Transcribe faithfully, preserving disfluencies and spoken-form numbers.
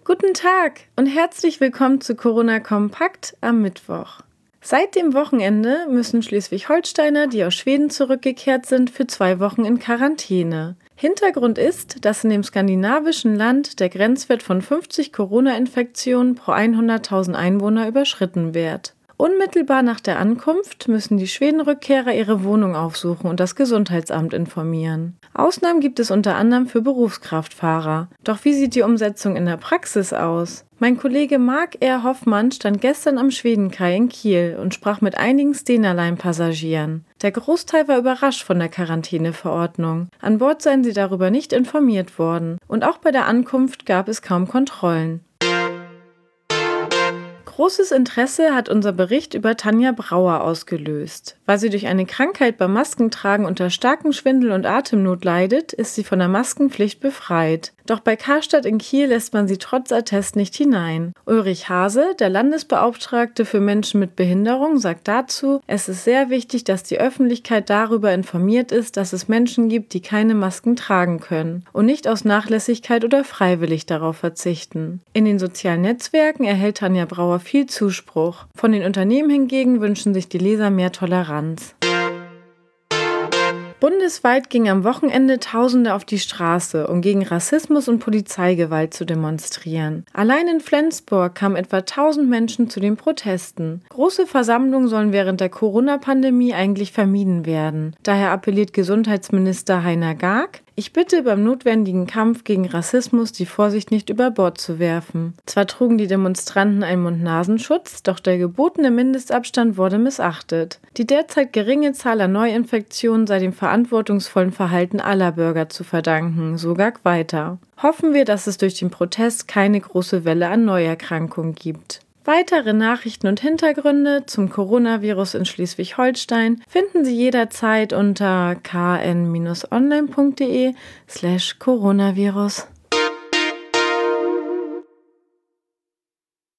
Guten Tag und herzlich willkommen zu Corona Kompakt am Mittwoch. Seit dem Wochenende müssen Schleswig-Holsteiner, die aus Schweden zurückgekehrt sind, für zwei Wochen in Quarantäne. Hintergrund ist, dass in dem skandinavischen Land der Grenzwert von fünfzig Corona-Infektionen pro hunderttausend Einwohner überschritten wird. Unmittelbar nach der Ankunft müssen die Schwedenrückkehrer ihre Wohnung aufsuchen und das Gesundheitsamt informieren. Ausnahmen gibt es unter anderem für Berufskraftfahrer. Doch wie sieht die Umsetzung in der Praxis aus? Mein Kollege Marc R. Hoffmann stand gestern am Schwedenkai in Kiel und sprach mit einigen Stena Line-Passagieren. Der Großteil war überrascht von der Quarantäneverordnung. An Bord seien sie darüber nicht informiert worden. Und auch bei der Ankunft gab es kaum Kontrollen. Großes Interesse hat unser Bericht über Tanja Brauer ausgelöst. Weil sie durch eine Krankheit beim Maskentragen unter starkem Schwindel und Atemnot leidet, ist sie von der Maskenpflicht befreit. Doch bei Karstadt in Kiel lässt man sie trotz Attest nicht hinein. Ulrich Hase, der Landesbeauftragte für Menschen mit Behinderung, sagt dazu, es ist sehr wichtig, dass die Öffentlichkeit darüber informiert ist, dass es Menschen gibt, die keine Masken tragen können und nicht aus Nachlässigkeit oder freiwillig darauf verzichten. In den sozialen Netzwerken erhält Tanja Brauer viel Zuspruch. Von den Unternehmen hingegen wünschen sich die Leser mehr Toleranz. Bundesweit gingen am Wochenende Tausende auf die Straße, um gegen Rassismus und Polizeigewalt zu demonstrieren. Allein in Flensburg kamen etwa tausend Menschen zu den Protesten. Große Versammlungen sollen während der Corona-Pandemie eigentlich vermieden werden. Daher appelliert Gesundheitsminister Heiner Gag: Ich bitte beim notwendigen Kampf gegen Rassismus die Vorsicht nicht über Bord zu werfen. Zwar trugen die Demonstranten einen Mund-Nasen-Schutz, doch der gebotene Mindestabstand wurde missachtet. Die derzeit geringe Zahl an Neuinfektionen sei dem verantwortungsvollen Verhalten aller Bürger zu verdanken, so Gag weiter. Hoffen wir, dass es durch den Protest keine große Welle an Neuerkrankungen gibt. Weitere Nachrichten und Hintergründe zum Coronavirus in Schleswig-Holstein finden Sie jederzeit unter k n Bindestrich online punkt de slash Coronavirus.